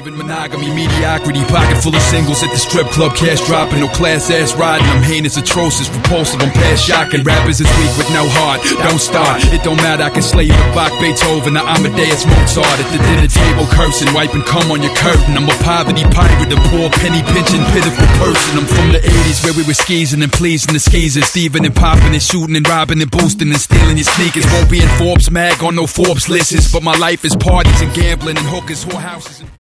living monogamy, mediocrity, pocket full of singles at the strip club, cash dropping, no class ass riding. I'm heinous, atrocious, repulsive, I'm past shocking. Rappers is weak with no heart, don't start. It don't matter, I can slay you with Bach, Beethoven, or Amadeus Mozart. At the dinner table cursing, wiping cum on your curtain. I'm a poverty pirate, a poor penny pinching, pitiful person. I'm from the 80s where we were skeezing and pleasing the skeezers, thieving and popping and shooting and robbing and boosting and stealing your sneakers. Won't be in Forbes mag or no Forbes lists, but my life is parties and gambling and hookers, whorehouses and